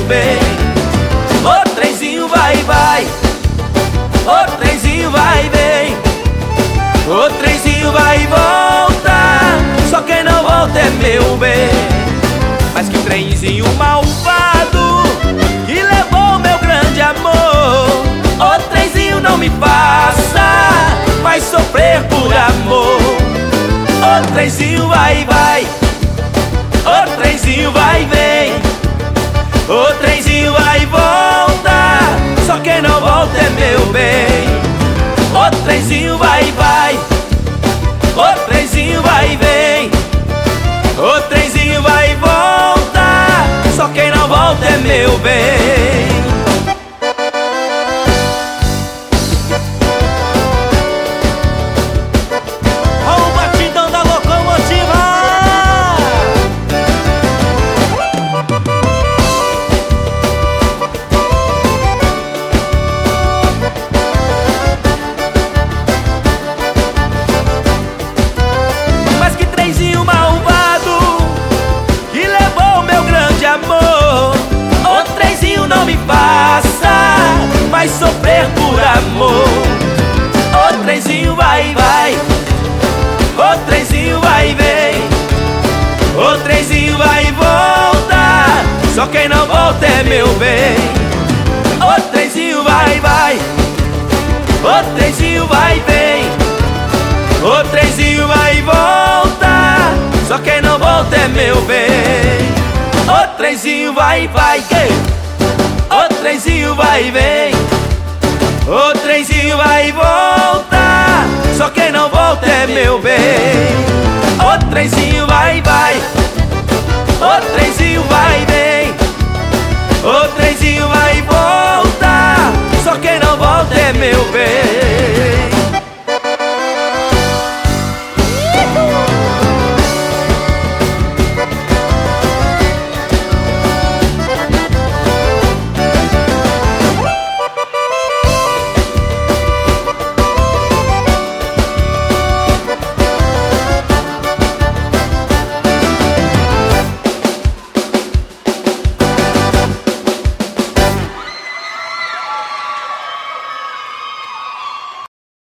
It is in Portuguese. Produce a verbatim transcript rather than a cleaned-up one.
bem. O trenzinho vai, vai, o trenzinho vai, vem. O trenzinho vai e volta, só quem não volta é meu bem. Mas que trenzinho malvado que levou meu grande amor. O trenzinho não me passa, vai sofrer por amor. O trenzinho vai, vai, o trenzinho vai, vem. O trenzinho vai e volta, só quem não volta é meu bem. O trenzinho vai, vai, o trenzinho vai e vem. O trenzinho vai e volta, só quem não volta é meu bem. Ó o batidão da locomotiva. Mas que trenzinho malvado que levou meu grande amor. O trenzinho não me passa, vai sofrer por amor. O trenzinho vai, vai, o trenzinho vai e vem. O trenzinho vai e volta, só quem não volta é meu bem. O trenzinho vai, vai, o trenzinho vai e vem. O trenzinho vai e volta, só quem não volta é meu bem. O trenzinho vai, vai, o trenzinho vai e vem. O trenzinho vai e volta, só quem não volta é meu bem. O trenzinho vai, vai, o trenzinho